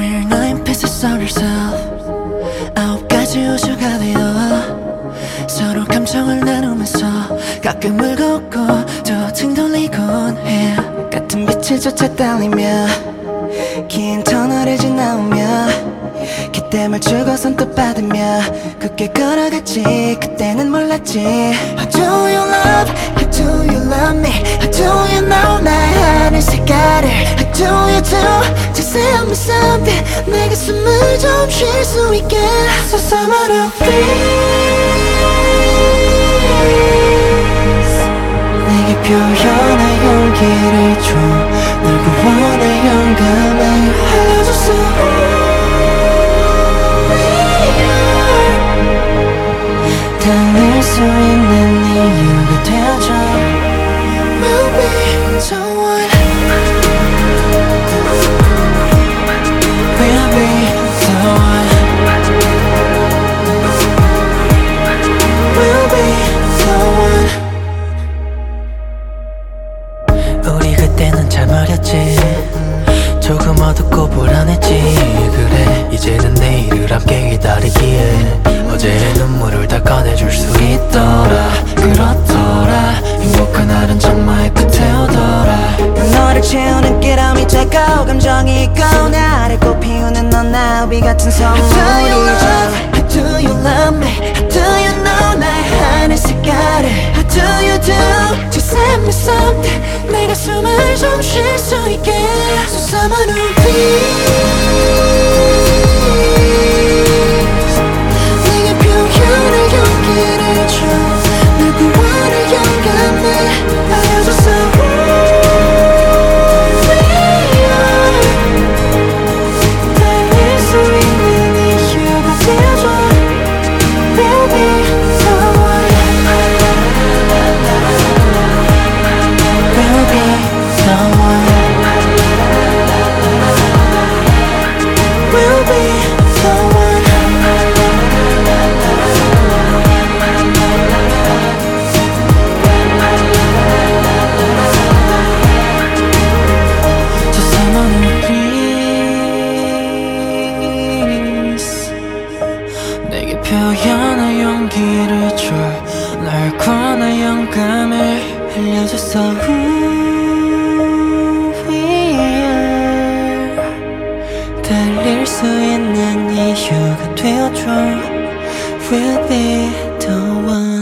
We're nine pieces of yourself. 9가지 우주가 되어 서로 감정을 나누면서 가끔 울고 또 등 돌리곤 해. 같은 빛을 쫓아 달리며 긴 터널을 지나오며 그때 멈추고선 또 받으며 굳게 걸어갔지. 그때는 몰랐지. How do you love? How do you love me? How do you know 나의 하늘 색깔을? How do you do? Just tell me something. 내가 숨을 좀 쉴 수 있게. So someone please 내게 표현할 용기를 줘. 널 구원할 영감을 알려줬어. 달릴 수 있는 이유가 되어줘. We'll be someone. We'll be someone. We'll be someone. 우리 그때는 참 어렸지. 조금 어둡고 불안했지. 그래 이제는 내일을 함께 기다리기에 어제의 눈물을 다 꺼내줄 수 있더라. 그렇더라. 행복한 날은 정말 끝에 오더라. 너를 채우는 끼럼이 작고 감정이 있고 나를 꽃피우는 넌 나비 같은 선물이죠. How do you love me? How do you know 나의 하늘 색깔을? How do you do? Just tell me something. 내가 숨을 좀 쉴 수 있게. So someone who please 내게 표현할 용기를 줘. 널 구원할 영감을 알려줬어. 달릴 수 있는 이유가 되어줘. We'll be someone. We'll be someone. We'll be someone. Just someone who please 내게 표현할 용기를 줘. 날 권할 영감을 알려줬어. 달릴 수 있는 이유가 되어줘. We'll be the one.